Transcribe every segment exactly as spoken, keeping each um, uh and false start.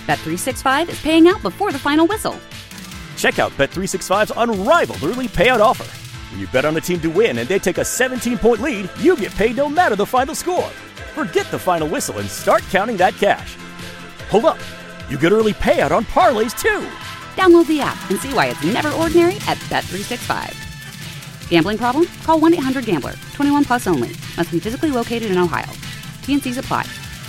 Bet three sixty-five is paying out before the final whistle. Check out Bet three sixty-five's unrivaled early payout offer. When you bet on a team to win and they take a seventeen-point lead, you get paid no matter the final score. Forget the final whistle and start counting that cash. Hold up. You get early payout on parlays, too. Download the app and see why it's never ordinary at Bet three sixty-five. Gambling problem? Call one eight hundred gambler. twenty-one plus only. Must be physically located in Ohio. T N Cs apply.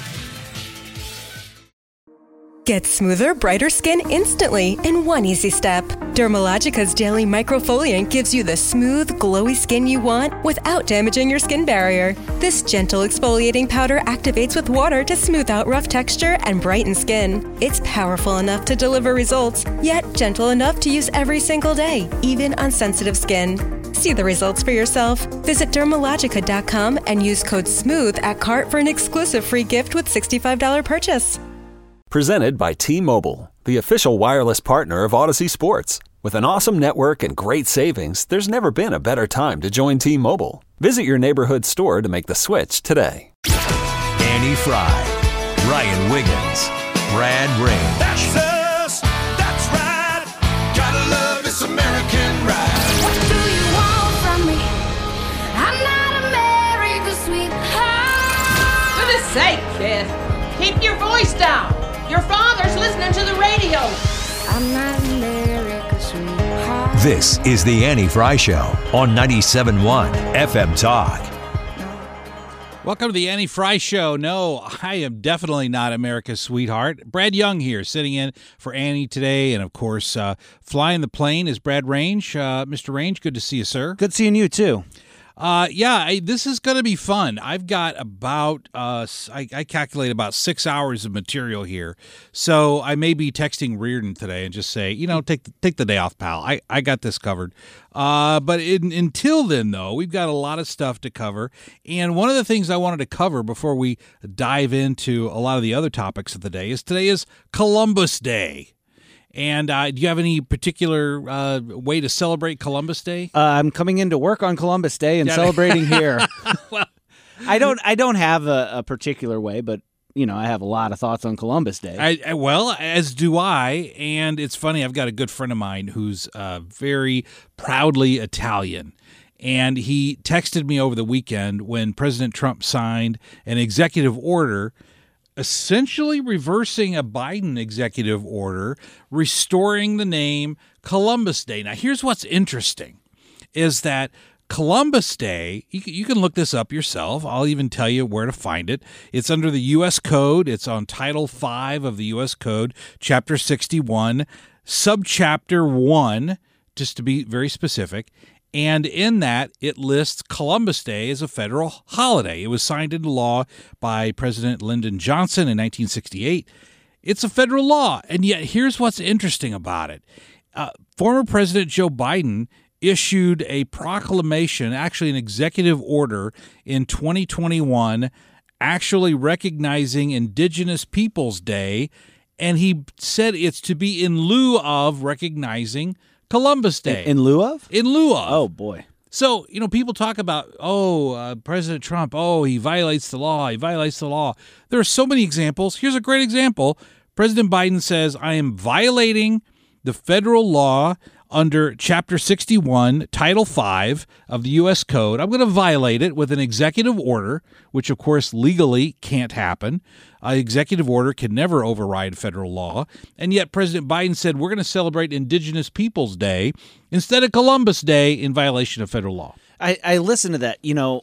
Get smoother, brighter skin instantly in one easy step. Dermalogica's daily microfoliant gives you the smooth, glowy skin you want without damaging your skin barrier. This gentle exfoliating powder activates with water to smooth out rough texture and brighten skin. It's powerful enough to deliver results, yet gentle enough to use every single day, even on sensitive skin. See the results for yourself. Visit Dermalogica dot com and use code SMOOTH at cart for an exclusive free gift with sixty-five dollars purchase. Presented by T-Mobile, the official wireless partner of Odyssey Sports. With an awesome network and great savings, there's never been a better time to join T-Mobile. Visit your neighborhood store to make the switch today. Annie Fry, Ryan Wiggins, Brad Rain. That's us. That's right. Gotta love this American ride. What do you want from me? I'm not America's sweetheart. For goodness sake, kid, keep your voice down. Your father's listening to the radio. I'm not America's sweetheart. This is the Annie Fry Show on ninety-seven point one F M Talk. Welcome to the Annie Fry Show. No, I am definitely not America's sweetheart. Brad Young here, sitting in for Annie today. And, of course, uh, flying the plane is Brad Range. Uh, Mister Range, good to see you, sir. Good seeing you, too. Uh, yeah, I, this is going to be fun. I've got about, uh, I, I calculate about six hours of material here. So I may be texting Reardon today and just say, you know, take, take the day off, pal. I, I got this covered. Uh, but in, until then, though, we've got a lot of stuff to cover. And one of the things I wanted to cover before we dive into a lot of the other topics of the day is today is Columbus Day. And uh, do you have any particular uh, way to celebrate Columbus Day? Uh, I'm coming into work on Columbus Day and yeah. celebrating here. Well, I don't. I don't have a, a particular way, but you know, I have a lot of thoughts on Columbus Day. I, I, well, as do I. And it's funny. I've got a good friend of mine who's uh, very proudly Italian. And he texted me over the weekend when President Trump signed an executive order essentially reversing a Biden executive order, restoring the name Columbus Day. Now, here's what's interesting, is that Columbus Day, you, you can look this up yourself. I'll even tell you where to find it. It's under the U S Code. It's on Title five of the U S Code, Chapter sixty-one, Subchapter one, just to be very specific. And in that, it lists Columbus Day as a federal holiday. It was signed into law by President Lyndon Johnson in nineteen sixty-eight. It's a federal law. And yet, here's what's interesting about it. Uh, former President Joe Biden issued a proclamation, actually an executive order in twenty twenty-one, actually recognizing Indigenous Peoples Day. And he said it's to be in lieu of recognizing Columbus Day. In, in lieu of? In lieu of. Oh, boy. So, you know, people talk about, oh, uh, President Trump, oh, he violates the law, he violates the law. There are so many examples. Here's a great example. President Biden says, I am violating the federal law under Chapter sixty-one, Title five of the U S Code. I'm going to violate it with an executive order, which, of course, legally can't happen. An executive order can never override federal law. And yet President Biden said we're going to celebrate Indigenous Peoples Day instead of Columbus Day in violation of federal law. I, I listened to that. You know,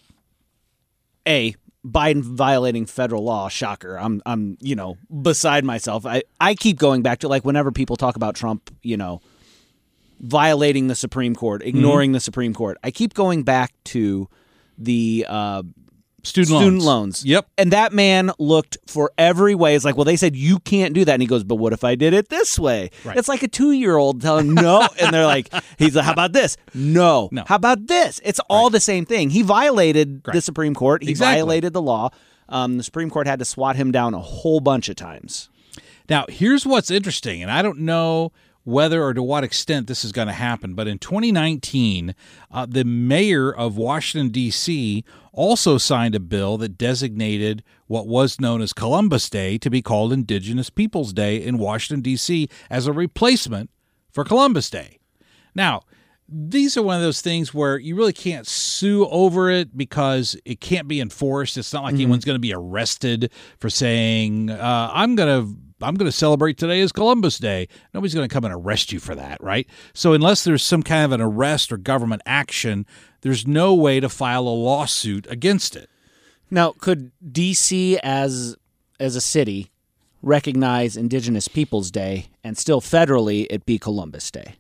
A, Biden violating federal law, shocker. I'm, I'm, you know, beside myself. I, I keep going back to, like, whenever people talk about Trump, you know, violating the Supreme Court, ignoring mm-hmm. the Supreme Court. I keep going back to the uh, student, student loans. loans. Yep. And that man looked for every way. It's like, well, they said you can't do that. And he goes, but what if I did it this way? Right. It's like a two-year-old telling no. And they're like, he's like, how about this? No. no. How about this? It's all right. the same thing. He violated right. the Supreme Court. He exactly. violated the law. Um, the Supreme Court had to swat him down a whole bunch of times. Now, here's what's interesting, and I don't know whether or to what extent this is going to happen. But in twenty nineteen, uh, the mayor of Washington, D C also signed a bill that designated what was known as Columbus Day to be called Indigenous Peoples Day in Washington, D C as a replacement for Columbus Day. Now, these are one of those things where you really can't sue over it because it can't be enforced. It's not like mm-hmm. anyone's going to be arrested for saying, uh, I'm going to I'm going to celebrate today as Columbus Day. Nobody's going to come and arrest you for that, right? So unless there's some kind of an arrest or government action, there's no way to file a lawsuit against it. Now, could D C as as a city recognize Indigenous Peoples Day and still federally it be Columbus Day?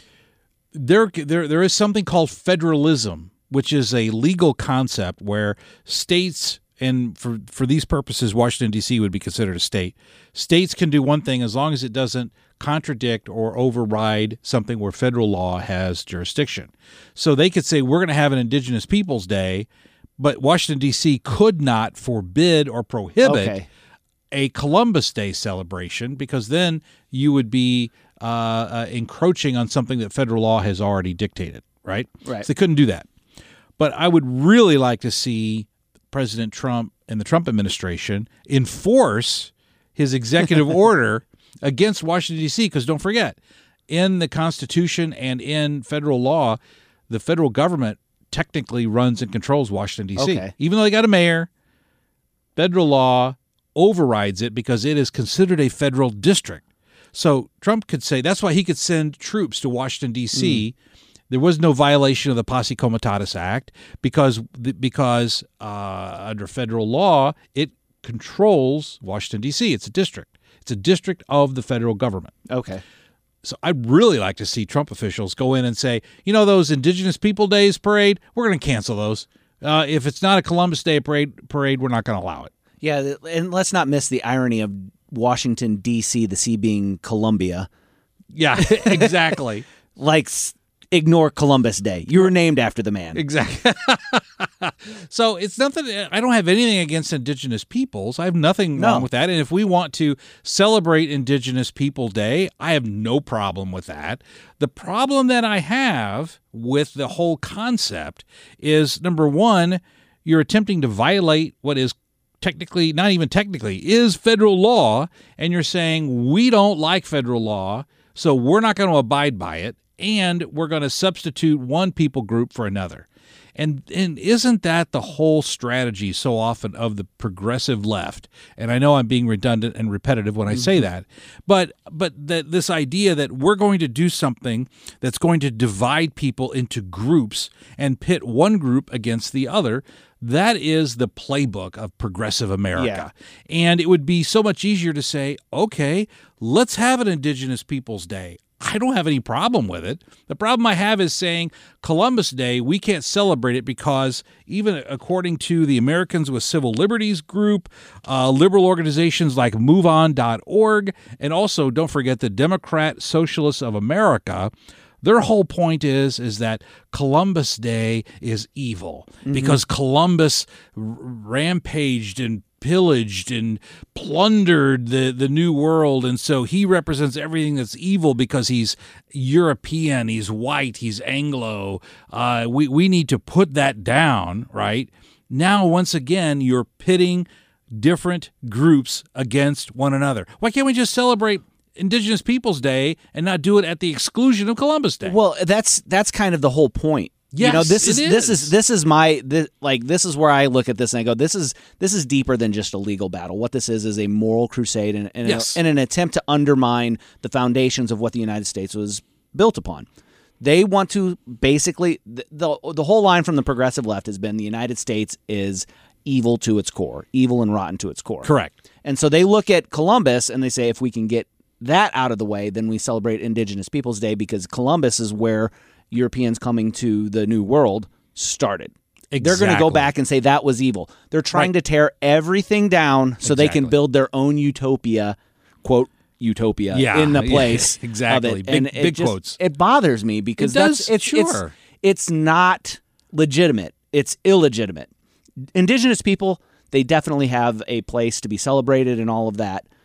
There, there, there is something called federalism, which is a legal concept where states, and for, for these purposes, Washington, D C would be considered a state. States can do one thing as long as it doesn't contradict or override something where federal law has jurisdiction. So they could say, we're going to have an Indigenous Peoples Day, but Washington, D C could not forbid or prohibit okay. a Columbus Day celebration, because then you would be uh, uh, encroaching on something that federal law has already dictated, right? Right. So they couldn't do that. But I would really like to see President Trump and the Trump administration enforce his executive order against Washington, D C, because don't forget, in the Constitution and in federal law, the federal government technically runs and controls Washington, D C. Okay. Even though they got a mayor, federal law overrides it because it is considered a federal district. So Trump could say, that's why he could send troops to Washington, D C. Mm. There was no violation of the Posse Comitatus Act because because uh, under federal law, it controls Washington, D C. It's a district. It's a district of the federal government. Okay. So I'd really like to see Trump officials go in and say, you know, those Indigenous People Days parade, we're going to cancel those. Uh, if it's not a Columbus Day parade, parade, we're not going to allow it. Yeah, and let's not miss the irony of Washington, D C, the C being Columbia. Yeah, exactly. Like, ignore Columbus Day. You were named after the man. Exactly. So it's nothing. I don't have anything against Indigenous peoples. I have nothing no. wrong with that. And if we want to celebrate Indigenous People Day, I have no problem with that. The problem that I have with the whole concept is, number one, you're attempting to violate what is technically, not even technically, is federal law, and you're saying we don't like federal law, so we're not going to abide by it, and we're going to substitute one people group for another. And and isn't that the whole strategy so often of the progressive left? And I know I'm being redundant and repetitive when I say that, but but that this idea that we're going to do something that's going to divide people into groups and pit one group against the other, that is the playbook of progressive America. Yeah. And it would be so much easier to say, okay, let's have an Indigenous Peoples Day. I don't have any problem with it. The problem I have is saying Columbus Day, we can't celebrate it because even according to the Americans with Civil Liberties group, uh, liberal organizations like move on dot org, and also don't forget the Democrat Socialists of America, their whole point is is that Columbus Day is evil mm-hmm. because Columbus r- rampaged and pillaged and plundered the, the New World, and so he represents everything that's evil because he's European, he's white, he's Anglo. Uh, we, we need to put that down, right? Now, once again, you're pitting different groups against one another. Why can't we just celebrate Indigenous Peoples Day and not do it at the exclusion of Columbus Day? Well, that's that's kind of the whole point. Yes, you know, this is, it is this is this is my this, like this is where I look at this and I go, this is this is deeper than just a legal battle. What this is is a moral crusade and, and, yes. a, and an attempt to undermine the foundations of what the United States was built upon. They want to basically the, the the whole line from the progressive left has been the United States is evil to its core, evil and rotten to its core. Correct. And so they look at Columbus and they say, if we can get that out of the way, then we celebrate Indigenous Peoples Day because Columbus is where Europeans coming to the New World started. Exactly. They're going to go back and say that was evil. They're trying right. to tear everything down so exactly. they can build their own utopia, quote, utopia, yeah, in the place. Yeah, exactly. Of it. Big, and it big just, quotes. It bothers me because it does, that's it's, sure. it's it's not legitimate. It's illegitimate. Indigenous people, they definitely have a place to be celebrated and all of that.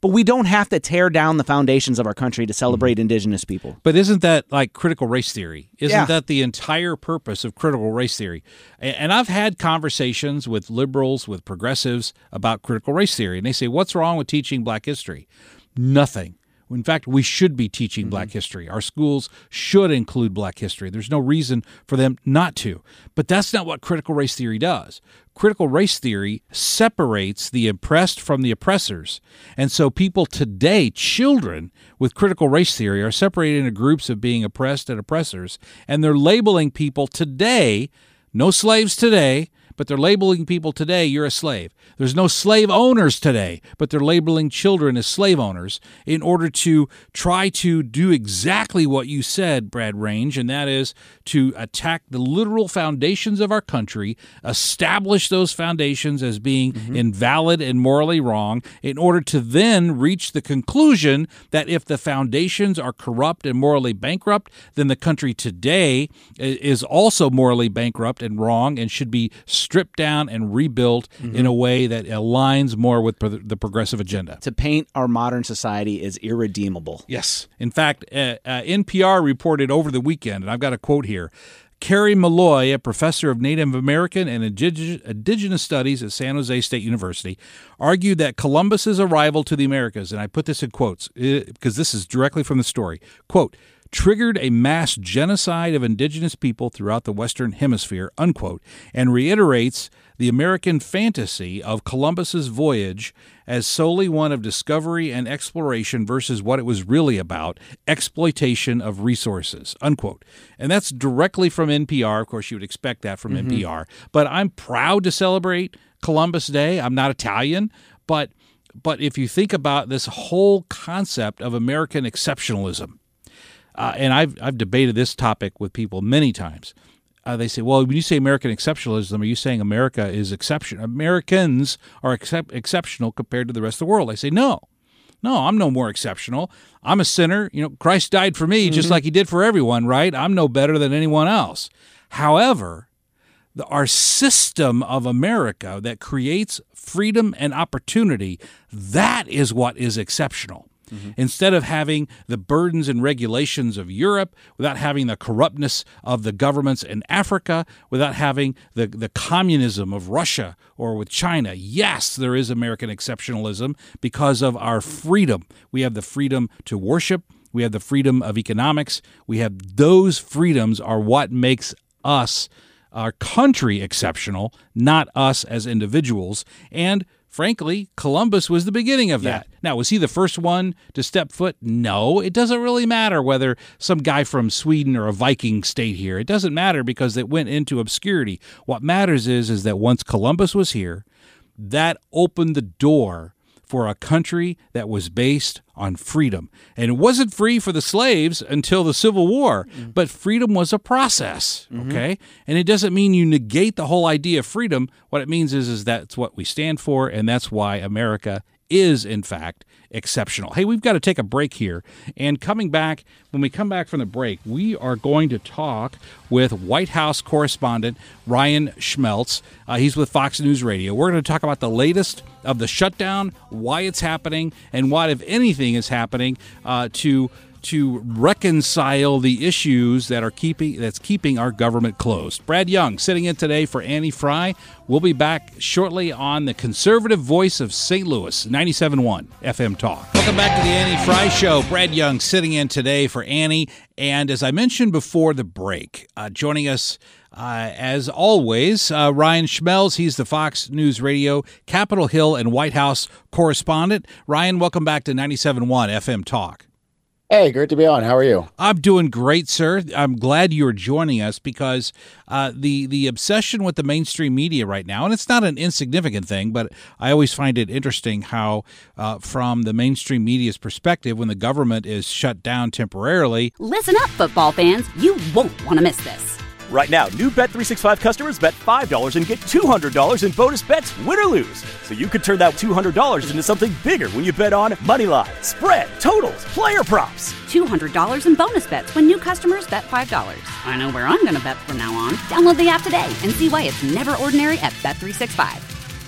But we don't have to tear down the foundations of our country to celebrate mm-hmm. indigenous people. But isn't that like critical race theory? Isn't yeah. that the entire purpose of critical race theory? And I've had conversations with liberals, with progressives about critical race theory, and they say, what's wrong with teaching black history? Nothing. In fact, we should be teaching mm-hmm. black history. Our schools should include black history. There's no reason for them not to. But that's not what critical race theory does. Critical race theory separates the oppressed from the oppressors. And so people today, children with critical race theory, are separated into groups of being oppressed and oppressors. And they're labeling people today, no slaves today, but they're labeling people today, you're a slave. There's no slave owners today, but they're labeling children as slave owners in order to try to do exactly what you said, Brad Range, and that is to attack the literal foundations of our country, establish those foundations as being mm-hmm. invalid and morally wrong, in order to then reach the conclusion that if the foundations are corrupt and morally bankrupt, then the country today is also morally bankrupt and wrong and should be stripped down and rebuilt mm-hmm. in a way that aligns more with pro- the progressive agenda. To paint our modern society as irredeemable. Yes. In fact, uh, uh, N P R reported over the weekend, and I've got a quote here, Carrie Malloy, a professor of Native American and Indigenous Studies at San Jose State University, argued that Columbus's arrival to the Americas, and I put this in quotes because this is directly from the story, quote, triggered a mass genocide of indigenous people throughout the Western Hemisphere, unquote, and reiterates the American fantasy of Columbus's voyage as solely one of discovery and exploration versus what it was really about, exploitation of resources, unquote. And that's directly from N P R. Of course, you would expect that from mm-hmm. N P R. But I'm proud to celebrate Columbus Day. I'm not Italian, but but if you think about this whole concept of American exceptionalism, Uh, and I've I've debated this topic with people many times. Uh, they say, well, when you say American exceptionalism, are you saying America is exception? Americans are excep- exceptional compared to the rest of the world? I say, no. No, I'm no more exceptional. I'm a sinner. You know, Christ died for me mm-hmm. just like he did for everyone, right? I'm no better than anyone else. However, the, our system of America that creates freedom and opportunity, that is what is exceptional. Mm-hmm. Instead of having the burdens and regulations of Europe, without having the corruptness of the governments in Africa, without having the, the communism of Russia or with China, yes, there is American exceptionalism because of our freedom. We have the freedom to worship. We have the freedom of economics. We have those freedoms are what makes us, our country, exceptional, not us as individuals. And frankly, Columbus was the beginning of that. Yeah. Now, was he the first one to step foot? No, it doesn't really matter whether some guy from Sweden or a Viking stayed here. It doesn't matter because it went into obscurity. What matters is, is that once Columbus was here, that opened the door for a country that was based on freedom. And it wasn't free for the slaves until the Civil War, mm-hmm. but freedom was a process, mm-hmm. okay? And it doesn't mean you negate the whole idea of freedom. What it means is, is that's what we stand for, and that's why America is, in fact, exceptional. Hey, we've got to take a break here. And coming back, when we come back from the break, we are going to talk with White House correspondent Ryan Schmelz. Uh, he's with Fox News Radio. We're going to talk about the latest of the shutdown, why it's happening, and what, if anything, is happening uh, to to reconcile the issues that are keeping that's keeping our government closed. Brad Young sitting in today for Annie Fry. We'll be back shortly on the conservative voice of Saint Louis, ninety-seven point one F M Talk. Welcome back to the Annie Fry Show. Brad Young sitting in today for Annie. And as I mentioned before the break, uh, joining us Uh, as always, uh, Ryan Schmelz. He's the Fox News Radio, Capitol Hill and White House correspondent. Ryan, welcome back to ninety-seven point one F M Talk. Hey, great to be on. How are you? I'm doing great, sir. I'm glad you're joining us because uh, the, the obsession with the mainstream media right now, and it's not an insignificant thing, but I always find it interesting how uh, from the mainstream media's perspective, when the government is shut down temporarily. Listen up, football fans. You won't want to miss this. Right now, new Bet three sixty-five customers bet five dollars and get two hundred dollars in bonus bets, win or lose. So you could turn that two hundred dollars into something bigger when you bet on moneyline, spread, totals, player props. two hundred dollars in bonus bets when new customers bet five dollars. I know where I'm going to bet from now on. Download the app today and see why it's never ordinary at Bet three sixty-five.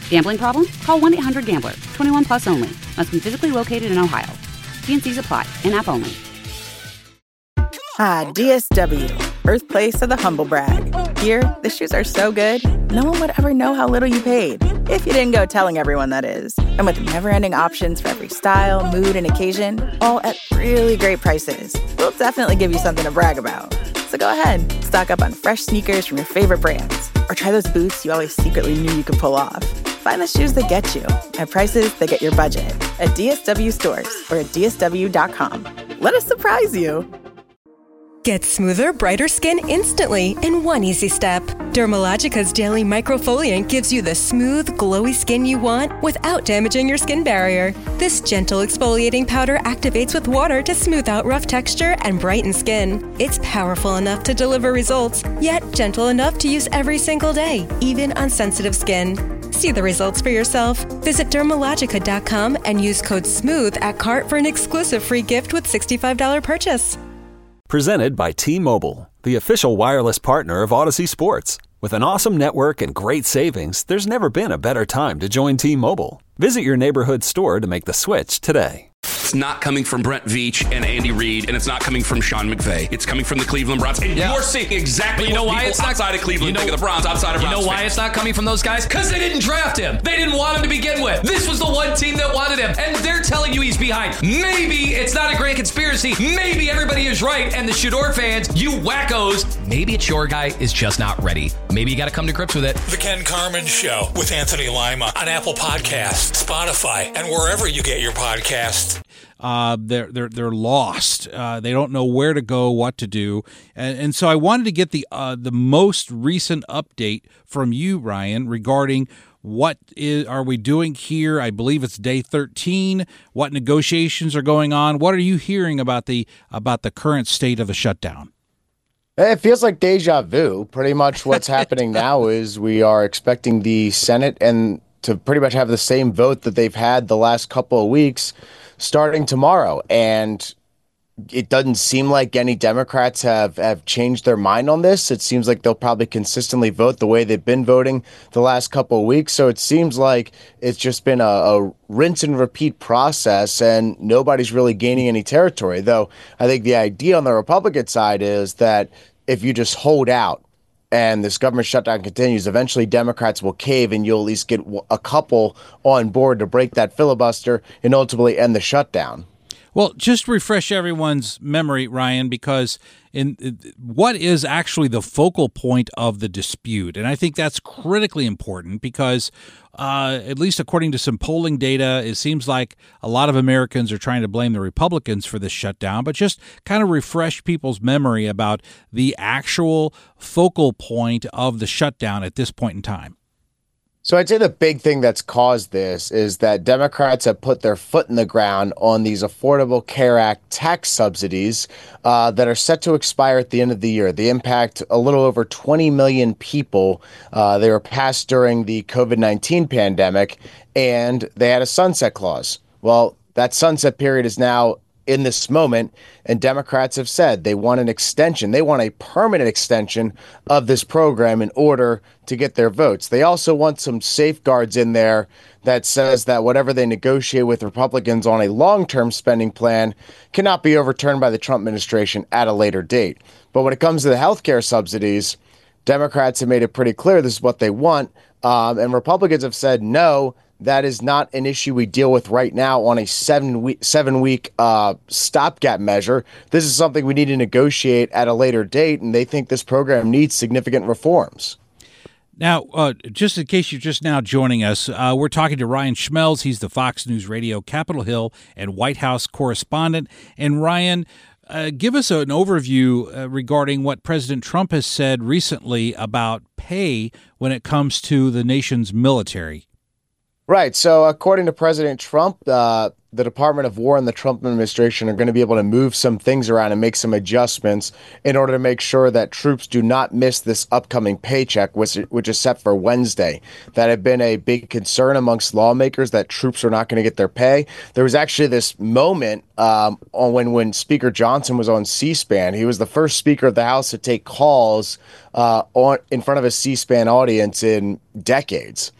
Gambling problem? Call one eight hundred gambler. twenty-one plus only. Must be physically located in Ohio. T N Cs apply. In-app only. Ah, D S W, birthplace of the humble brag. Here, the shoes are so good, no one would ever know how little you paid. If you didn't go telling everyone, that is. And with never-ending options for every style, mood, and occasion, all at really great prices, we'll definitely give you something to brag about. So go ahead, stock up on fresh sneakers from your favorite brands, or try those boots you always secretly knew you could pull off. Find the shoes that get you at prices that get your budget at D S W stores or at D S W dot com. Let us surprise you. Get smoother, brighter skin instantly in one easy step. Dermalogica's Daily Microfoliant gives you the smooth, glowy skin you want without damaging your skin barrier. This gentle exfoliating powder activates with water to smooth out rough texture and brighten skin. It's powerful enough to deliver results, yet gentle enough to use every single day, even on sensitive skin. See the results for yourself. Visit Dermalogica dot com and use code SMOOTH at cart for an exclusive free gift with sixty-five dollars purchase. Presented by T-Mobile, the official wireless partner of Odyssey Sports. With an awesome network and great savings, there's never been a better time to join T-Mobile. Visit your neighborhood store to make the switch today. It's not coming from Brent Veach and Andy Reid, and it's not coming from Sean McVay. It's coming from the Cleveland Browns. And yeah. you're seeing exactly but you know what why people it's not, outside of Cleveland you know, think of the Browns, outside of You Browns know why fans. it's not coming from those guys? Because they didn't draft him. They didn't want him to begin with. This was the one team that wanted him, and they're telling you he's behind. Maybe it's not a grand conspiracy. Maybe everybody is right, and the Shador fans, you wackos, maybe it's your guy is just not ready. Maybe you got to come to grips with it. The Ken Carman Show with Anthony Lima on Apple Podcasts, Spotify, and wherever you get your podcasts. Uh, they're they're they're lost. Uh, they don't know where to go, what to do, and, and so I wanted to get the uh, the most recent update from you, Ryan, regarding what is are we doing here. I believe it's day thirteen. What negotiations are going on? What are you hearing about the about the current state of the shutdown? It feels like deja vu. Pretty much what's happening now is we are expecting the Senate and to pretty much have the same vote that they've had the last couple of weeks starting tomorrow. And it doesn't seem like any Democrats have, have changed their mind on this. It seems like they'll probably consistently vote the way they've been voting the last couple of weeks. So it seems like it's just been a, a rinse and repeat process and nobody's really gaining any territory. Though I think the idea on the Republican side is that if you just hold out and this government shutdown continues, eventually Democrats will cave and you'll at least get a couple on board to break that filibuster and ultimately end the shutdown. Well, just refresh everyone's memory, Ryan, because in, in what is actually the focal point of the dispute? And I think that's critically important because, uh, at least according to some polling data, it seems like a lot of Americans are trying to blame the Republicans for this shutdown, but just kind of refresh people's memory about the actual focal point of the shutdown at this point in time. So I'd say the big thing that's caused this is that Democrats have put their foot in the ground on these Affordable Care Act tax subsidies uh, that are set to expire at the end of the year. They impact a little over twenty million people. Uh, they were passed during the COVID nineteen pandemic, and they had a sunset clause. Well, that sunset period is now in this moment, and Democrats have said they want an extension. They want a permanent extension of this program in order to get their votes. They also want some safeguards in there that says that whatever they negotiate with Republicans on a long-term spending plan cannot be overturned by the Trump administration at a later date. But when it comes to the health care subsidies, Democrats have made it pretty clear this is what they want, um, and Republicans have said no. That is not an issue we deal with right now on a seven week seven week uh, stopgap measure. This is something we need to negotiate at a later date, and they think this program needs significant reforms. Now, uh, just in case you're just now joining us, uh, we're talking to Ryan Schmelz. He's the Fox News Radio Capitol Hill and White House correspondent. And Ryan, uh, give us an overview uh, regarding what President Trump has said recently about pay when it comes to the nation's military. Right. So according to President Trump, uh, the Department of War and the Trump administration are going to be able to move some things around and make some adjustments in order to make sure that troops do not miss this upcoming paycheck, which, which is set for Wednesday. That had been a big concern amongst lawmakers that troops are not going to get their pay. There was actually this moment um, on when, when Speaker Johnson was on C-SPAN. He was the first Speaker of the House to take calls uh, on in front of a C-SPAN audience in decades.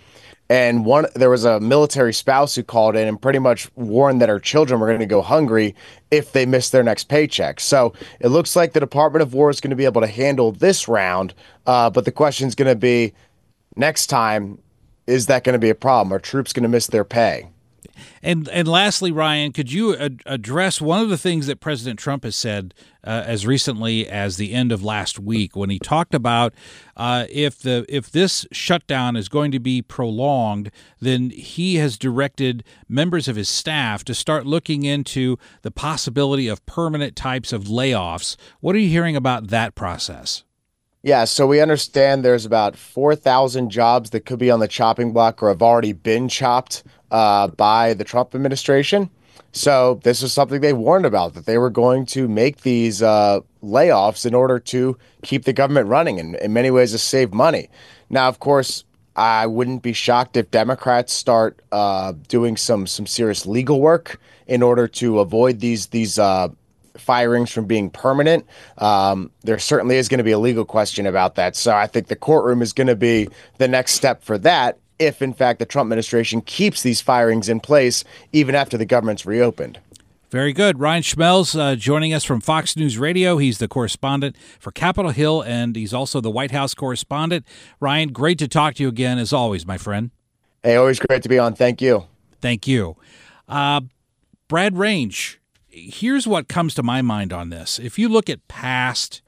And one, there was a military spouse who called in and pretty much warned that her children were going to go hungry if they missed their next paycheck. So it looks like the Department of War is going to be able to handle this round. Uh, but the question is going to be, next time, is that going to be a problem? Are troops going to miss their pay? And and lastly, Ryan, could you ad- address one of the things that President Trump has said uh, as recently as the end of last week, when he talked about uh, if the if this shutdown is going to be prolonged, then he has directed members of his staff to start looking into the possibility of permanent types of layoffs. What are you hearing about that process? Yeah, so we understand there's about four thousand jobs that could be on the chopping block or have already been chopped uh, by the Trump administration. So this is something they warned about, that they were going to make these uh, layoffs in order to keep the government running and in many ways to save money. Now, of course, I wouldn't be shocked if Democrats start uh, doing some some serious legal work in order to avoid these these uh firings from being permanent. Um, there certainly is going to be a legal question about that. So I think the courtroom is going to be the next step for that, if in fact the Trump administration keeps these firings in place even after the government's reopened. Very good. Ryan Schmelz uh, joining us from Fox News Radio. He's the correspondent for Capitol Hill, and he's also the White House correspondent. Ryan, great to talk to you again, as always, my friend. Hey, always great to be on. Thank you. Thank you. Uh, Brad Range, here's what comes to my mind on this. If you look at past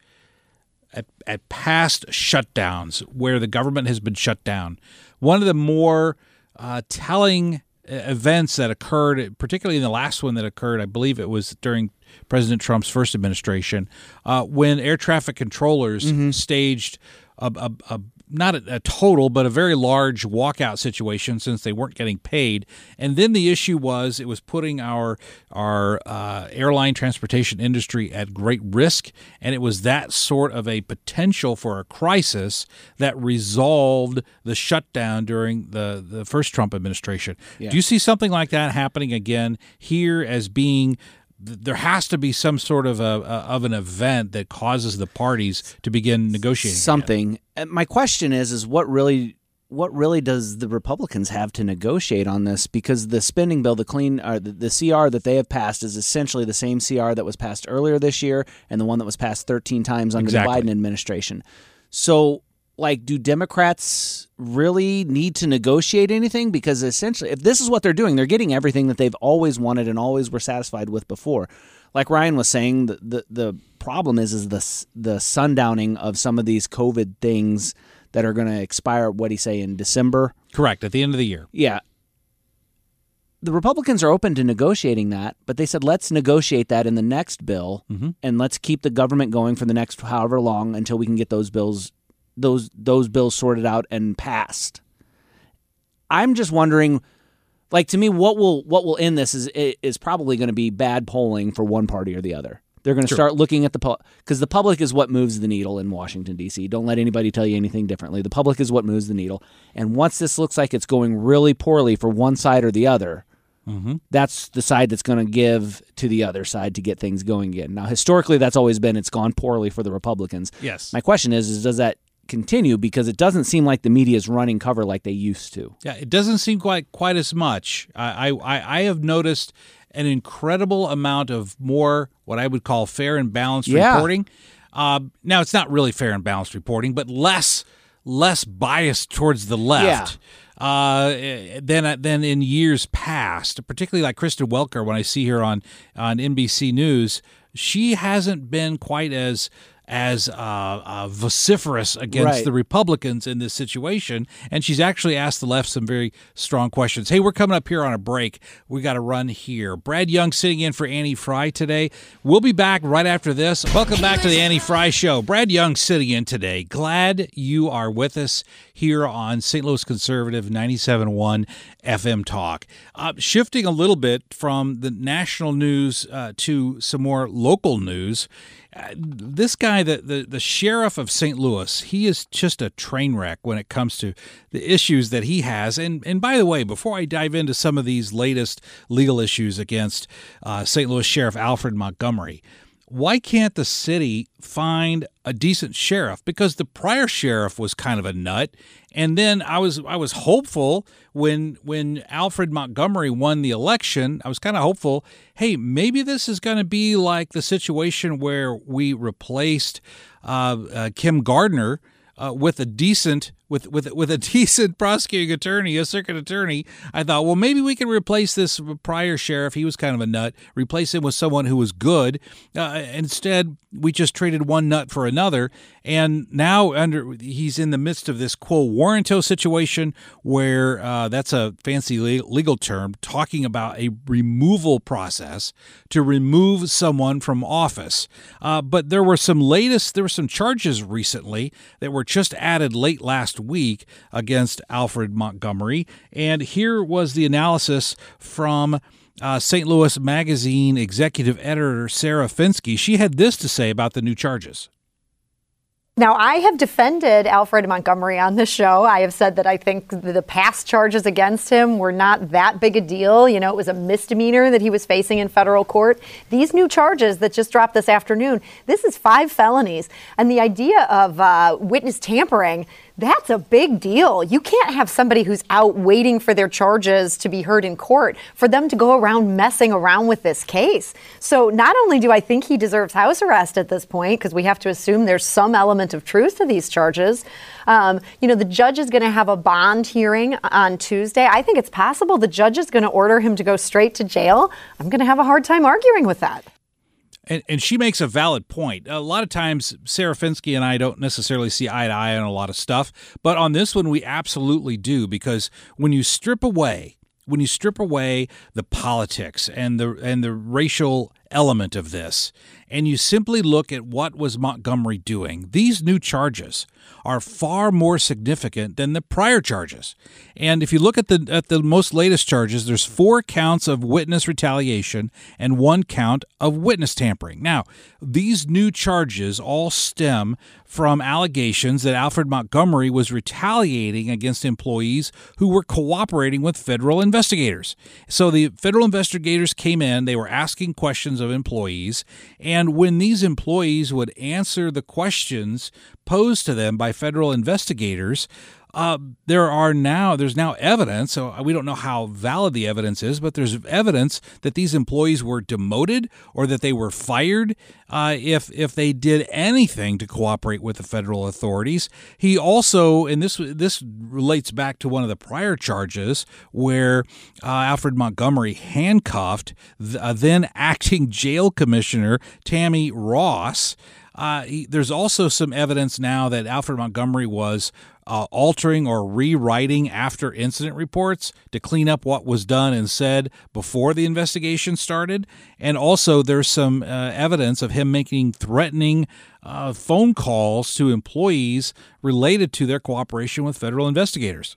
at, at past shutdowns where the government has been shut down, one of the more uh, telling events that occurred, particularly in the last one that occurred, I believe it was during President Trump's first administration, uh, when air traffic controllers mm-hmm. staged a, a, a not a, a total, but a very large walkout situation since they weren't getting paid. And then the issue was it was putting our our uh, airline transportation industry at great risk, and it was that sort of a potential for a crisis that resolved the shutdown during the, the first Trump administration. Yeah. Do you see something like that happening again here as being there has to be some sort of a, a of an event that causes the parties to begin negotiating something. Again. My question is, is what really, what really does the Republicans have to negotiate on this? Because the spending bill, the clean, or the, the C R that they have passed is essentially the same C R that was passed earlier this year and the one that was passed thirteen times under exactly. the Biden administration. So, like, do Democrats really need to negotiate anything? Because essentially, if this is what they're doing, they're getting everything that they've always wanted and always were satisfied with before. Like Ryan was saying, the the, the problem is is the the sundowning of some of these COVID things that are going to expire, what do you say, in December? Correct, at the end of the year. Yeah. The Republicans are open to negotiating that, but they said, let's negotiate that in the next bill, mm-hmm. and let's keep the government going for the next however long until we can get those bills those those bills sorted out and passed. I'm just wondering, like, to me, what will what will end this is is probably going to be bad polling for one party or the other. They're going to sure. start looking at the because pu- the public is what moves the needle in Washington, D C. Don't let anybody tell you anything differently. The public is what moves the needle. And once this looks like it's going really poorly for one side or the other, mm-hmm. that's the side that's going to give to the other side to get things going again. Now, historically, that's always been it's gone poorly for the Republicans. Yes. My question is, is does that continue? Because it doesn't seem like the media is running cover like they used to. Yeah, it doesn't seem quite quite as much. I I, I have noticed an incredible amount of more what I would call fair and balanced yeah. reporting. Uh, now, it's not really fair and balanced reporting, but less less biased towards the left. Yeah. Uh, than than in years past, particularly like Kristen Welker. When I see her on on N B C News, she hasn't been quite as as uh, uh, vociferous against right. the Republicans in this situation, and she's actually asked the left some very strong questions. Hey, we're coming up here on a break. We got to run here. Brad Young sitting in for Annie Fry today. We'll be back right after this. Welcome back to the Annie Fry Show. Brad Young sitting in today. Glad you are with us here on Saint Louis Conservative ninety-seven point one F M Talk. Uh, shifting a little bit from the national news uh, to some more local news. Uh, this guy, the, the the sheriff of Saint Louis, he is just a train wreck when it comes to the issues that he has. And and by the way, before I dive into some of these latest legal issues against uh, Saint Louis Sheriff Alfred Montgomery, why can't the city find a decent sheriff? Because the prior sheriff was kind of a nut. And then I was I was hopeful when when Alfred Montgomery won the election. I was kind of hopeful, hey, maybe this is going to be like the situation where we replaced uh, uh, Kim Gardner uh, with a decent with with with a decent prosecuting attorney, a circuit attorney. I thought, well, maybe we can replace this prior sheriff. He was kind of a nut. Replace him with someone who was good. Uh, instead, we just traded one nut for another, and now under he's in the midst of this quo warranto situation, where uh, that's a fancy legal term talking about a removal process to remove someone from office. Uh, but there were some latest, there were some charges recently that were just added late last week against Alfred Montgomery, and here was the analysis from uh, Saint Louis Magazine executive editor Sarah Fenske. She had this to say about the new charges. Now, I have defended Alfred Montgomery on this show. I have said that I think the past charges against him were not that big a deal. You know, it was a misdemeanor that he was facing in federal court. These new charges that just dropped this afternoon, this is five felonies. And the idea of uh, witness tampering, that's a big deal. You can't have somebody who's out waiting for their charges to be heard in court for them to go around messing around with this case. So not only do I think he deserves house arrest at this point, because we have to assume there's some element of truth to these charges. Um, you know, the judge is going to have a bond hearing on Tuesday. I think it's possible the judge is going to order him to go straight to jail. I'm going to have a hard time arguing with that. And, and she makes a valid point. A lot of times, Sarah Fenske and I don't necessarily see eye to eye on a lot of stuff, but on this one, we absolutely do, because when you strip away, when you strip away the politics and the and the racial element of this, and you simply look at what was Montgomery doing, these new charges are far more significant than the prior charges. And if you look at the at the most latest charges, there's four counts of witness retaliation and one count of witness tampering. Now, these new charges all stem from allegations that Alfred Montgomery was retaliating against employees who were cooperating with federal investigators. So the federal investigators came in, they were asking questions of employees, and when these employees would answer the questions posed to them by federal investigators, Uh, there are now, there's now evidence, so we don't know how valid the evidence is, but there's evidence that these employees were demoted or that they were fired uh, if if they did anything to cooperate with the federal authorities. He also, and this this relates back to one of the prior charges where uh, Alfred Montgomery handcuffed the uh, then acting jail commissioner Tammy Ross. Uh, he, there's also some evidence now that Alfred Montgomery was uh, altering or rewriting after incident reports to clean up what was done and said before the investigation started. And also there's some uh, evidence of him making threatening uh, phone calls to employees related to their cooperation with federal investigators.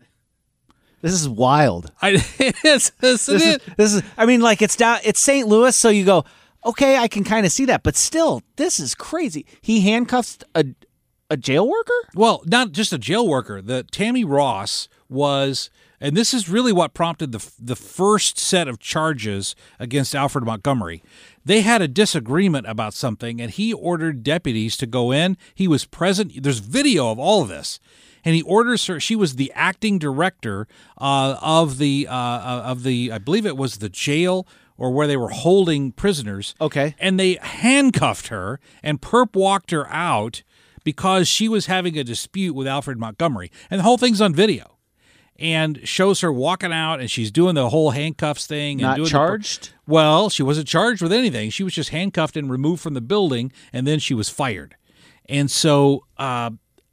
This is wild. I, it is, isn't this it? Is, this is, I mean, like it's down, it's Saint Louis, so you go, okay, I can kind of see that, but still, this is crazy. He handcuffs a a jail worker? Well, not just a jail worker. The Tammy Ross was, and this is really what prompted the the first set of charges against Alfred Montgomery. They had a disagreement about something, and he ordered deputies to go in. He was present. There's video of all of this. And he orders her. She was the acting director uh, of the uh, of the, I believe it was the jail or where they were holding prisoners. Okay. And they handcuffed her and perp walked her out because she was having a dispute with Alfred Montgomery. And the whole thing's on video. And shows her walking out, and she's doing the whole handcuffs thing. And Not doing charged? The, well, she wasn't charged with anything. She was just handcuffed and removed from the building, and then she was fired. And so... Uh,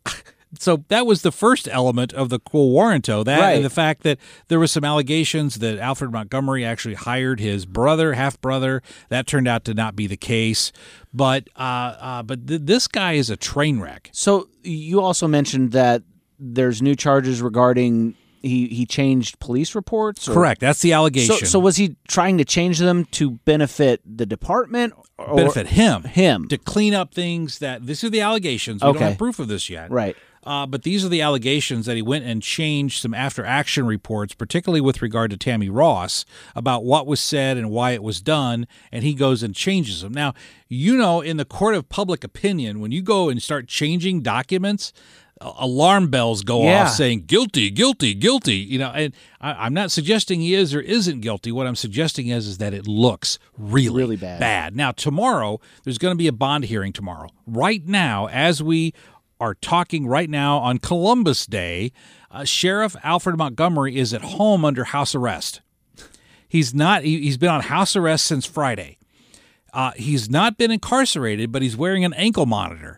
So that was the first element of the quo warranto, that right. and the fact that there was some allegations that Alfred Montgomery actually hired his brother, half-brother. That turned out to not be the case. But uh, uh, but th- this guy is a train wreck. So you also mentioned that there's new charges regarding he, he changed police reports? Or? Correct. That's the allegation. So, so was he trying to change them to benefit the department? Or benefit him. Him. To clean up things that, these are the allegations. We okay. don't have proof of this yet. Right. Uh, but these are the allegations that he went and changed some after-action reports, particularly with regard to Tammy Ross, about what was said and why it was done, and he goes and changes them. Now, you know, in the court of public opinion, when you go and start changing documents, alarm bells go Yeah. off saying guilty, guilty, guilty. You know, and I, I'm not suggesting he is or isn't guilty. What I'm suggesting is, is that it looks really, Really bad. bad. Now, tomorrow, there's going to be a bond hearing tomorrow. Right now, as we are talking right now on Columbus Day, uh, Sheriff Alfred Montgomery is at home under house arrest. He's not. He, he's been on house arrest since Friday. Uh, he's not been incarcerated, but he's wearing an ankle monitor.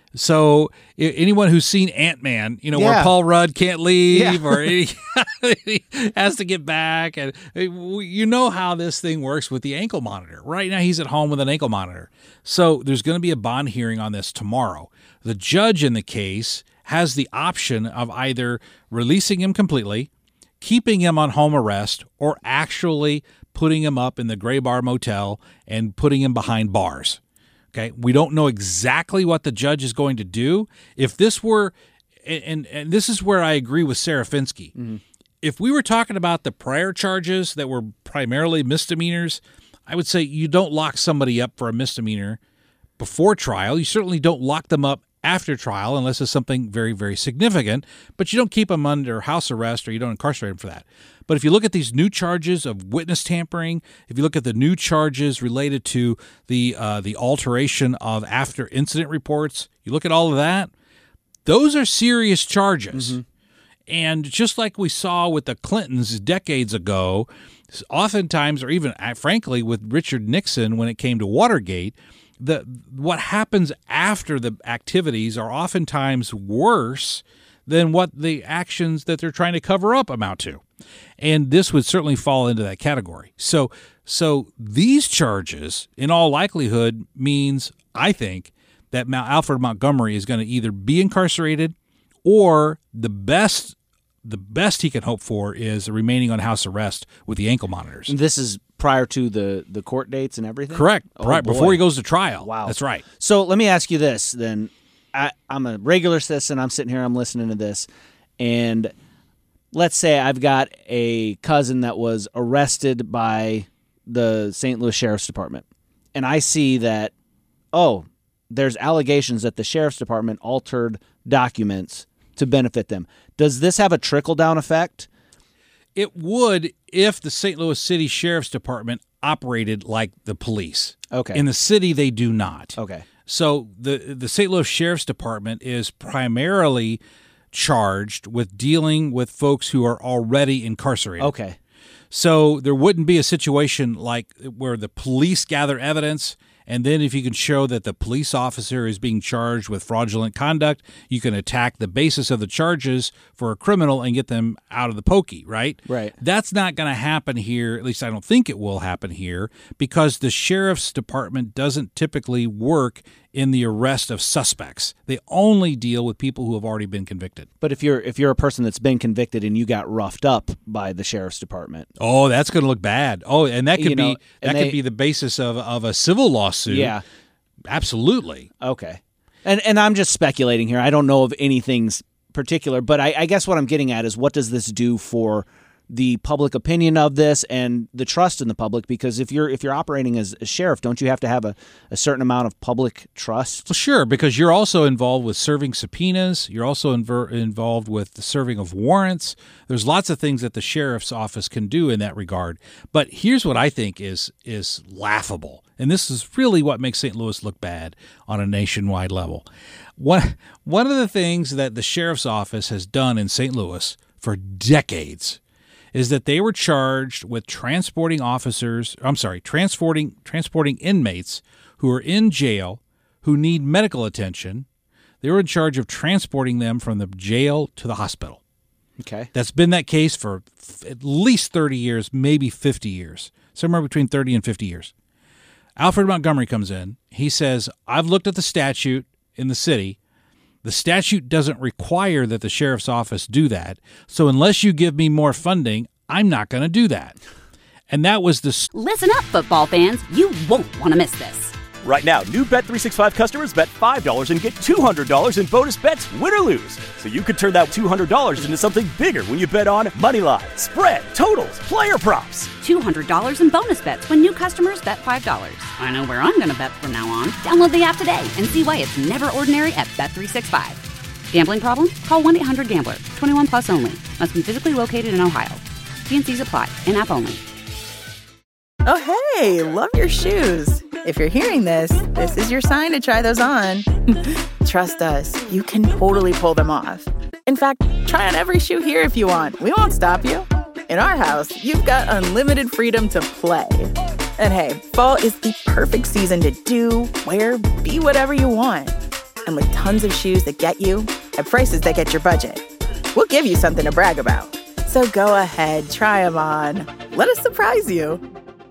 So I- anyone who's seen Ant-Man, you know, Yeah. where Paul Rudd can't leave Yeah. or he, he has to get back, and you know how this thing works with the ankle monitor. Right now, he's at home with an ankle monitor. So there's going to be a bond hearing on this tomorrow. The judge in the case has the option of either releasing him completely, keeping him on home arrest, or actually putting him up in the Gray Bar Motel and putting him behind bars. Okay, we don't know exactly what the judge is going to do. If this were, and and this is where I agree with Serafinsky. Mm-hmm. If we were talking about the prior charges that were primarily misdemeanors, I would say you don't lock somebody up for a misdemeanor before trial. You certainly don't lock them up after trial unless it's something very, very significant, but you don't keep them under house arrest or you don't incarcerate them for that. But if you look at these new charges of witness tampering, if you look at the new charges related to the uh, the alteration of after incident reports, you look at all of that, those are serious charges. Mm-hmm. And just like we saw with the Clintons decades ago, oftentimes, or even uh, frankly with Richard Nixon when it came to Watergate, the what happens after the activities are oftentimes worse than what the actions that they're trying to cover up amount to. And this would certainly fall into that category. So so these charges, in all likelihood, means, I think, that Alfred Montgomery is going to either be incarcerated or the best the best he can hope for is remaining on house arrest with the ankle monitors. And this is prior to the, the court dates and everything? Correct. Oh, right boy. before he goes to trial. Wow. That's right. So let me ask you this then. I, I'm a regular citizen. I'm sitting here. I'm listening to this. And let's say I've got a cousin that was arrested by the Saint Louis Sheriff's Department. And I see that, oh, there's allegations that the Sheriff's Department altered documents to benefit them. Does this have a trickle-down effect? It would if the Saint Louis City Sheriff's Department operated like the police. Okay. In the city, they do not. Okay. So the the Saint Louis Sheriff's Department is primarily charged with dealing with folks who are already incarcerated. Okay. So there wouldn't be a situation like where the police gather evidence, and then if you can show that the police officer is being charged with fraudulent conduct, you can attack the basis of the charges for a criminal and get them out of the pokey, right? Right. That's not going to happen here, at least I don't think it will happen here, because the sheriff's department doesn't typically work in the arrest of suspects. They only deal with people who have already been convicted. But if you're if you're a person that's been convicted and you got roughed up by the sheriff's department, oh, that's going to look bad. Oh, and that could You know, be that and could they- be the basis of of a civil lawsuit. Yeah. Absolutely. Okay. And and I'm just speculating here. I don't know of anything particular, but I, I guess what I'm getting at is what does this do for the public opinion of this and the trust in the public? Because if you're if you're operating as a sheriff, don't you have to have a, a certain amount of public trust? Well, sure, because you're also involved with serving subpoenas. You're also inver- involved with the serving of warrants. There's lots of things that the sheriff's office can do in that regard. But here's what I think is is laughable, and this is really what makes Saint Louis look bad on a nationwide level. One one of the things that the sheriff's office has done in Saint Louis for decades is that they were charged with transporting officers, I'm sorry, transporting transporting inmates who are in jail who need medical attention. They were in charge of transporting them from the jail to the hospital. Okay. That's been that case for f- at least thirty years, maybe fifty years, somewhere between thirty and fifty years. Alfred Montgomery comes in. He says, I've looked at the statute in the city. The statute doesn't require that the sheriff's office do that. So unless you give me more funding, I'm not going to do that. And that was the... Listen up, football fans. You won't want to miss this. Right now, new Bet three sixty-five customers bet five dollars and get two hundred dollars in bonus bets, win or lose. So you could turn that two hundred dollars into something bigger when you bet on money line, spread, totals, player props. two hundred dollars in bonus bets when new customers bet five dollars. I know where I'm going to bet from now on. Download the app today and see why it's never ordinary at Bet three sixty-five. Gambling problem? Call one eight hundred gambler. twenty-one plus only. Must be physically located in Ohio. T N Cs apply. In-app only. Oh, hey, love your shoes. If you're hearing this, this is your sign to try those on. Trust us, you can totally pull them off. In fact, try on every shoe here if you want. We won't stop you. In our house, you've got unlimited freedom to play. And hey, fall is the perfect season to do, wear, be whatever you want. And with tons of shoes that get you at prices that get your budget, we'll give you something to brag about. So go ahead, try them on. Let us surprise you.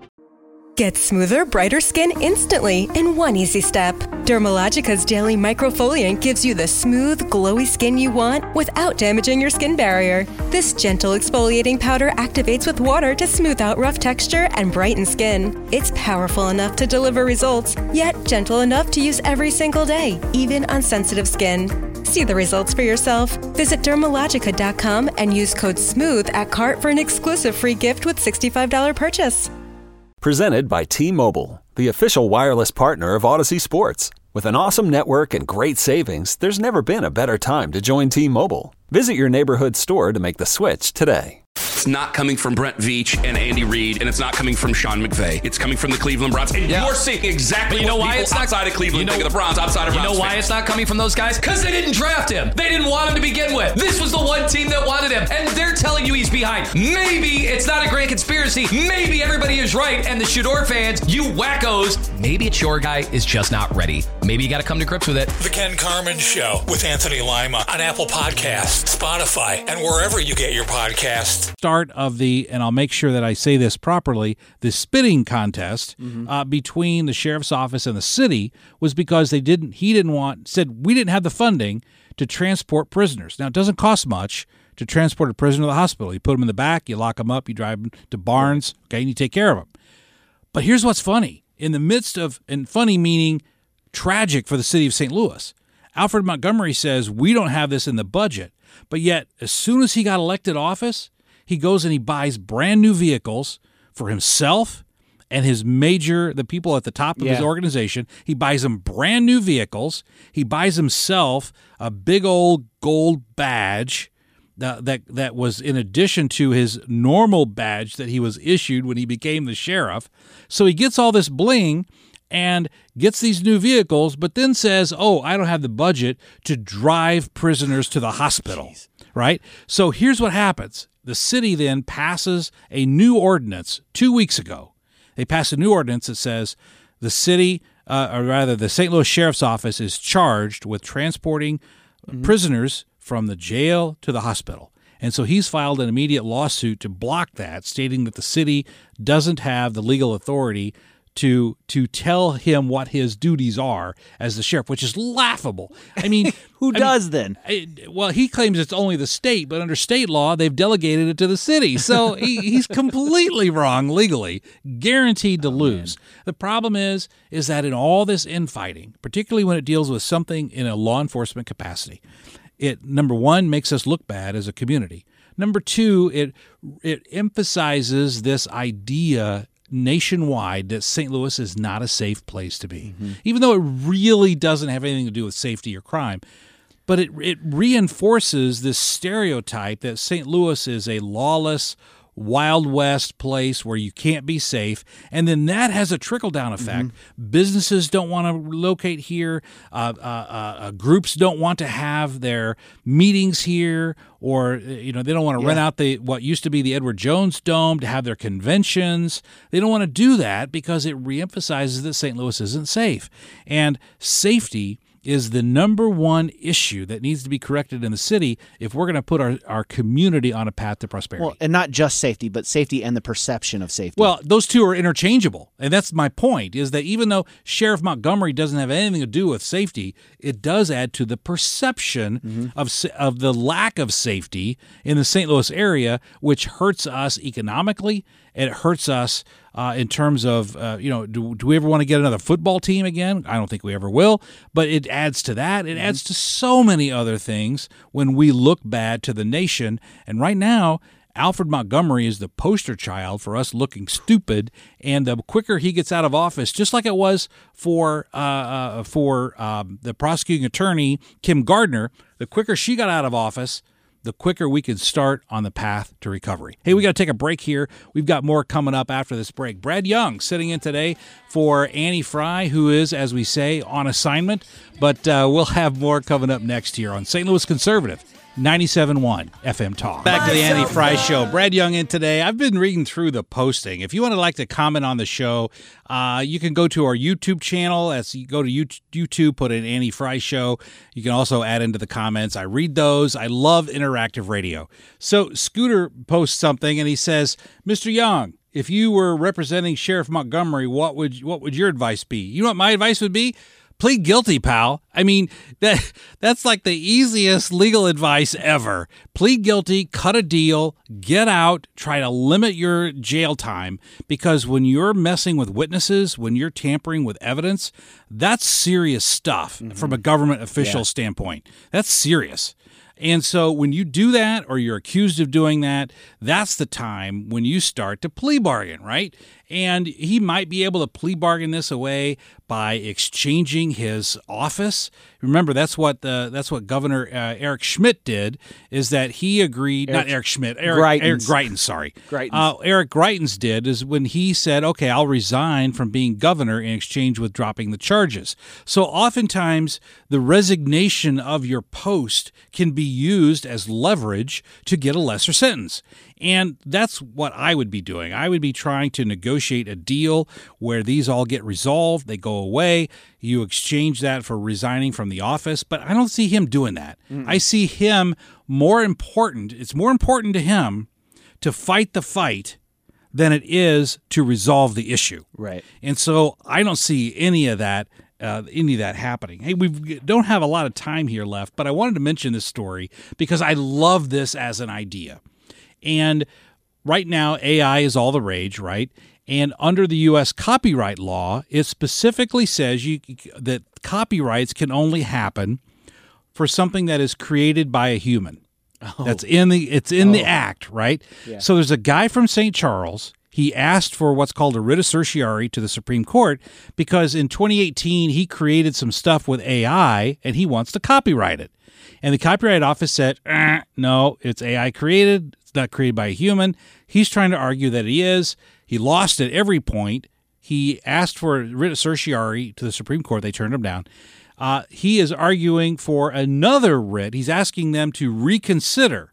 Get smoother, brighter skin instantly in one easy step. Dermalogica's Daily Microfoliant gives you the smooth, glowy skin you want without damaging your skin barrier. This gentle exfoliating powder activates with water to smooth out rough texture and brighten skin. It's powerful enough to deliver results, yet gentle enough to use every single day, even on sensitive skin. See the results for yourself. Visit Dermalogica dot com and use code SMOOTH at cart for an exclusive free gift with sixty-five dollars purchase. Presented by T-Mobile, the official wireless partner of Odyssey Sports. With an awesome network and great savings, there's never been a better time to join T-Mobile. Visit your neighborhood store to make the switch today. It's not coming from Brent Veach and Andy Reid, and it's not coming from Sean McVay. It's coming from the Cleveland Browns. And yeah. you're seeing exactly but you know what why people it's not, outside of Cleveland you know, think of the Browns, outside of You Browns know why fans. it's not coming from those guys? Because they didn't draft him. They didn't want him to begin with. This was the one team that wanted him, and they're telling you he's behind. Maybe it's not a grand conspiracy. Maybe everybody is right, and the Shador fans, you wackos, maybe it's your guy is just not ready. Maybe you got to come to grips with it. The Ken Carman Show with Anthony Lima on Apple Podcasts, Spotify, and wherever you get your podcasts. Start of the, and I'll make sure that I say this properly, the spitting contest mm-hmm. uh, between the sheriff's office and the city was because they didn't, he didn't want, said we didn't have the funding to transport prisoners. Now, it doesn't cost much to transport a prisoner to the hospital. You put them in the back, you lock them up, you drive them to Barnes, okay, and you take care of them. But here's what's funny. In the midst of, and funny meaning tragic for the city of Saint Louis, Alfred Montgomery says we don't have this in the budget. But yet, as soon as he got elected office, he goes and he buys brand new vehicles for himself and his major, the people at the top of yeah. his organization. He buys them brand new vehicles. He buys himself a big old gold badge that, that, that was in addition to his normal badge that he was issued when he became the sheriff. So he gets all this bling and gets these new vehicles, but then says, oh, I don't have the budget to drive prisoners to the hospital, Jeez. right? So here's what happens. The city then passes a new ordinance two weeks ago. They pass a new ordinance that says the city, uh, or rather the Saint Louis Sheriff's Office, is charged with transporting mm-hmm. prisoners from the jail to the hospital. And so he's filed an immediate lawsuit to block that, stating that the city doesn't have the legal authority to to tell him what his duties are as the sheriff, which is laughable. I mean, who I does mean, then? It, well, he claims it's only the state, but under state law, they've delegated it to the city. So he, he's completely wrong legally, guaranteed to oh, lose. Man. The problem is, is that in all this infighting, particularly when it deals with something in a law enforcement capacity, it, number one, makes us look bad as a community. Number two, it it emphasizes this idea nationwide that Saint Louis is not a safe place to be, mm-hmm. even though it really doesn't have anything to do with safety or crime. But it it reinforces this stereotype that Saint Louis is a lawless, Wild West place where you can't be safe. And then that has a trickle-down effect. Mm-hmm. Businesses don't want to locate here. Uh, uh, uh, groups don't want to have their meetings here, or you know they don't want to yeah. rent out the what used to be the Edward Jones Dome to have their conventions. They don't want to do that because it reemphasizes that Saint Louis isn't safe. And safety is the number one issue that needs to be corrected in the city if we're going to put our, our community on a path to prosperity. Well, and not just safety, but safety and the perception of safety. Well, those two are interchangeable. And that's my point, is that even though Sheriff Montgomery doesn't have anything to do with safety, it does add to the perception mm-hmm. of of the lack of safety in the Saint Louis area, which hurts us economically It hurts us uh, in terms of, uh, you know, do, do we ever want to get another football team again? I don't think we ever will. But it adds to that. It adds to so many other things when we look bad to the nation. And right now, Alfred Montgomery is the poster child for us looking stupid, and the quicker he gets out of office, just like it was for uh, uh, for um, the prosecuting attorney, Kim Gardner, the quicker she got out of office, the quicker we can start on the path to recovery. Hey, we got to take a break here. We've got more coming up after this break. Brad Young sitting in today for Annie Fry, who is, as we say, on assignment, but uh, we'll have more coming up next here on Saint Louis Conservative. ninety-seven point one F M Talk. Back to the Andy Fry Show. Brad Young in today. I've been reading through the posting. If you want to like to comment on the show, uh, you can go to our YouTube channel. As you go to YouTube, put in Andy Fry Show. You can also add into the comments. I read those. I love interactive radio. So Scooter posts something, and he says, Mister Young, if you were representing Sheriff Montgomery, what would what would your advice be? You know what my advice would be? Plead guilty, pal. I mean, that that's like the easiest legal advice ever. Plead guilty, cut a deal, get out, try to limit your jail time, because when you're messing with witnesses, when you're tampering with evidence, that's serious stuff mm-hmm. from a government official yeah. standpoint. That's serious. And so when you do that, or you're accused of doing that, that's the time when you start to plea bargain, right? And he might be able to plea bargain this away by exchanging his office. Remember, that's what the that's what Governor uh, Eric Schmidt did. Is that he agreed? Eric, not Eric Schmidt. Eric Greitens. Eric Greitens. Sorry, Greitens. Uh, Eric Greitens did is when he said, "Okay, I'll resign from being governor in exchange with dropping the charges." So oftentimes, the resignation of your post can be used as leverage to get a lesser sentence. And that's what I would be doing. I would be trying to negotiate a deal where these all get resolved, they go away, you exchange that for resigning from the office. But I don't see him doing that. Mm. I see him more important. It's more important to him to fight the fight than it is to resolve the issue. Right. And so I don't see any of that Uh, any of that happening. Hey, we don't have a lot of time here left, but I wanted to mention this story because I love this as an idea. And right now, A I is all the rage, right? And under the U S copyright law, it specifically says you, that copyrights can only happen for something that is created by a human. Oh. That's in the it's in oh. the act, right? Yeah. So there's a guy from Saint Charles. He asked for what's called a writ of certiorari to the Supreme Court because in twenty eighteen, he created some stuff with A I and he wants to copyright it. And the Copyright Office said, eh, no, it's A I created. It's not created by a human. He's trying to argue that he is. He lost at every point. He asked for a writ of certiorari to the Supreme Court. They turned him down. Uh, he is arguing for another writ. He's asking them to reconsider.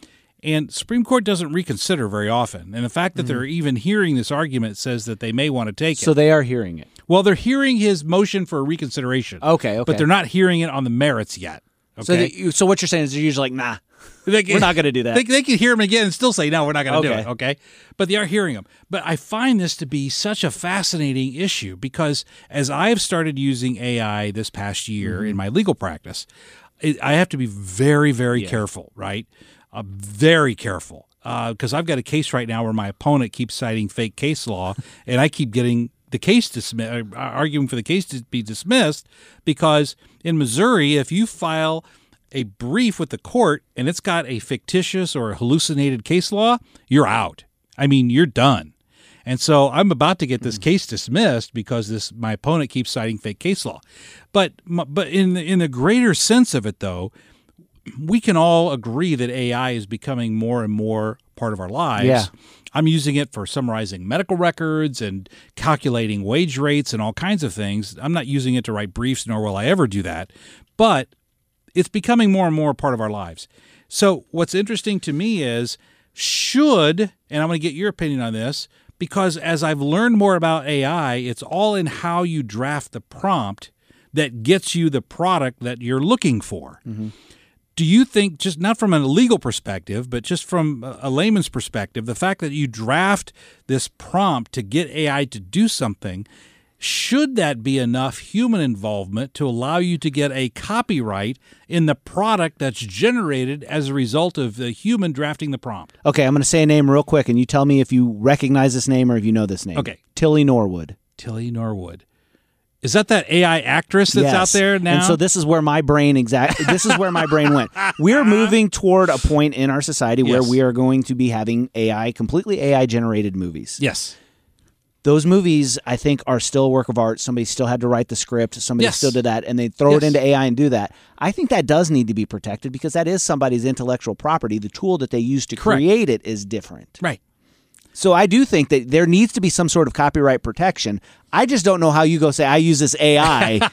And Supreme Court doesn't reconsider very often. And the fact that mm-hmm. they're even hearing this argument says that they may want to take it. So they are hearing it. Well, they're hearing his motion for reconsideration. Okay, okay. But they're not hearing it on the merits yet. Okay? So, they, so what you're saying is they're usually like, nah, they, we're not going to do that. They, they can hear him again and still say, no, we're not going to okay. do it, okay? But they are hearing him. But I find this to be such a fascinating issue because as I've started using A I this past year mm-hmm. in my legal practice, it, I have to be very, very yeah. careful, right? Uh, very careful. Because uh, I've got a case right now where my opponent keeps citing fake case law, and I keep getting the case dismissed, arguing for the case to be dismissed, because in Missouri, if you file a brief with the court and it's got a fictitious or hallucinated case law, you're out. I mean, you're done. And so I'm about to get this case dismissed because this my opponent keeps citing fake case law. But but in the, in the greater sense of it, though, we can all agree that A I is becoming more and more part of our lives. Yeah. I'm using it for summarizing medical records and calculating wage rates and all kinds of things. I'm not using it to write briefs, nor will I ever do that. But it's becoming more and more part of our lives. So what's interesting to me is, should, and I'm going to get your opinion on this, because as I've learned more about A I, it's all in how you draft the prompt that gets you the product that you're looking for. Mm-hmm. Do you think, just not from a legal perspective, but just from a layman's perspective, the fact that you draft this prompt to get A I to do something, should that be enough human involvement to allow you to get a copyright in the product that's generated as a result of the human drafting the prompt? Okay, I'm going to say a name real quick, and you tell me if you recognize this name or if you know this name. Okay. Tilly Norwood. Tilly Norwood. Is that that A I actress that's Yes. out there now? And so this is where my brain exact. This is where my brain went. We're moving toward a point in our society where Yes. we are going to be having A I, completely A I generated movies. Yes. Those movies, I think, are still a work of art. Somebody still had to write the script. Somebody Yes. still did that, and they throw Yes. it into A I and do that. I think that does need to be protected because that is somebody's intellectual property. The tool that they use to Correct. create it is different. Right. So I do think that there needs to be some sort of copyright protection. I just don't know how you go say, I use this A I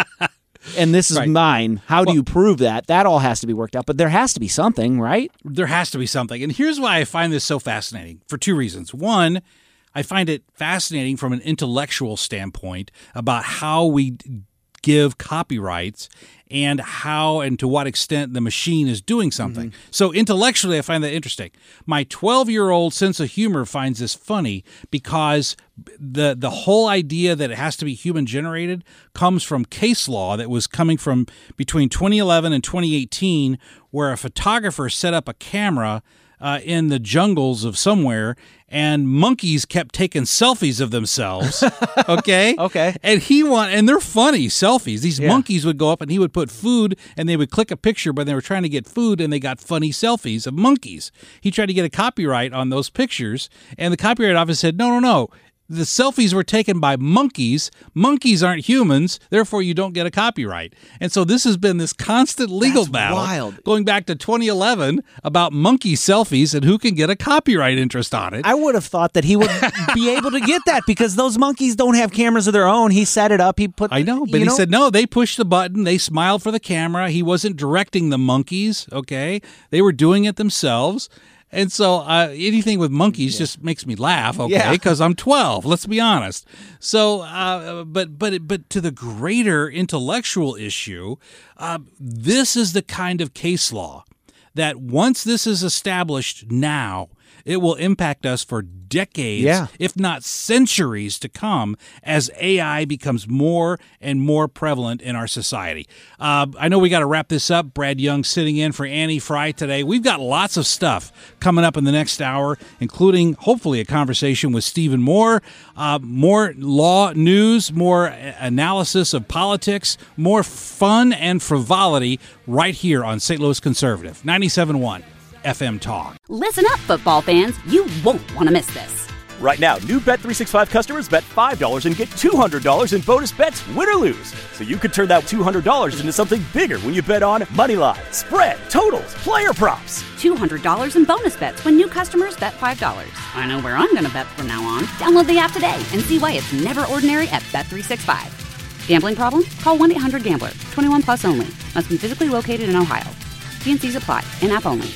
and this is Right. mine. How do Well- you prove that? That all has to be worked out. But there has to be something, right? There has to be something. And here's why I find this so fascinating for two reasons. One, I find it fascinating from an intellectual standpoint about how we give copyrights and how and to what extent the machine is doing something. Mm-hmm. So intellectually, I find that interesting. My twelve-year-old sense of humor finds this funny because the the whole idea that it has to be human generated comes from case law that was coming from between twenty eleven and twenty eighteen, where a photographer set up a camera Uh, in the jungles of somewhere, and monkeys kept taking selfies of themselves. Okay, okay, and he want, and they're funny selfies. These Yeah. monkeys would go up, and he would put food, and they would click a picture, but they were trying to get food, and they got funny selfies of monkeys. He tried to get a copyright on those pictures, and the copyright office said, "No, no, no." The selfies were taken by monkeys. Monkeys aren't humans, therefore you don't get a copyright. And so this has been this constant legal That's battle wild. going back to twenty eleven about monkey selfies and who can get a copyright interest on it. I would have thought that he would be able to get that because those monkeys don't have cameras of their own. He set it up. He put. I know, but you he said no, they pushed the button. They smiled for the camera. He wasn't directing the monkeys, okay? They were doing it themselves. And so uh, anything with monkeys just makes me laugh, okay? Yeah. Because I'm twelve. Let's be honest. So, uh, but but but to the greater intellectual issue, uh, this is the kind of case law that once this is established now, it will impact us for decades, Yeah. if not centuries to come, as A I becomes more and more prevalent in our society. Uh, I know we got to wrap this up. Brad Young sitting in for Annie Fry today. We've got lots of stuff coming up in the next hour, including hopefully a conversation with Stephen Moore, uh, more law news, more analysis of politics, more fun and frivolity right here on Saint Louis Conservative, ninety-seven point one F M Talk. Listen up, football fans. You won't want to miss this. Right now, new Bet three sixty-five customers bet five dollars and get two hundred dollars in bonus bets, win or lose. So you could turn that two hundred dollars into something bigger when you bet on money line, spread, totals, player props. two hundred dollars in bonus bets when new customers bet five dollars. I know where I'm going to bet from now on. Download the app today and see why it's never ordinary at Bet three sixty-five. Gambling problem? Call one eight hundred gambler. twenty-one plus only. Must be physically located in Ohio. T N Cs apply. In-app only.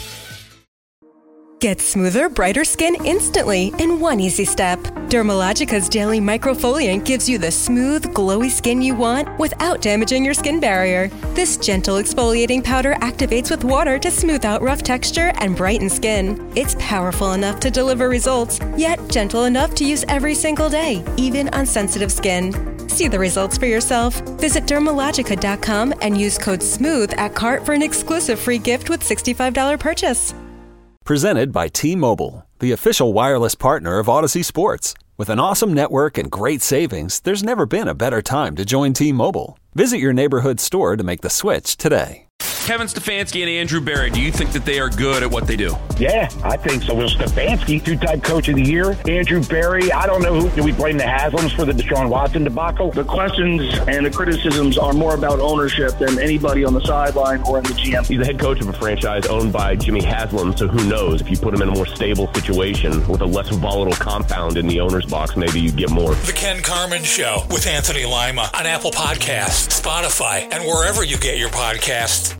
Get smoother, brighter skin instantly in one easy step. Dermalogica's Daily Microfoliant gives you the smooth, glowy skin you want without damaging your skin barrier. This gentle exfoliating powder activates with water to smooth out rough texture and brighten skin. It's powerful enough to deliver results, yet gentle enough to use every single day, even on sensitive skin. See the results for yourself. Visit Dermalogica dot com and use code SMOOTH at cart for an exclusive free gift with sixty-five dollars purchase. Presented by T-Mobile, the official wireless partner of Odyssey Sports. With an awesome network and great savings, there's never been a better time to join T-Mobile. Visit your neighborhood store to make the switch today. Kevin Stefanski and Andrew Berry, do you think that they are good at what they do? Yeah, I think so. Well, Stefanski, two-time coach of the year. Andrew Berry, I don't know who. Do we blame the Haslams for the Deshaun Watson debacle? The questions and the criticisms are more about ownership than anybody on the sideline or in the G M. He's the head coach of a franchise owned by Jimmy Haslam, so who knows? If you put him in a more stable situation with a less volatile compound in the owner's box, maybe you get more. The Ken Carman Show with Anthony Lima on Apple Podcasts, Spotify, and wherever you get your podcasts.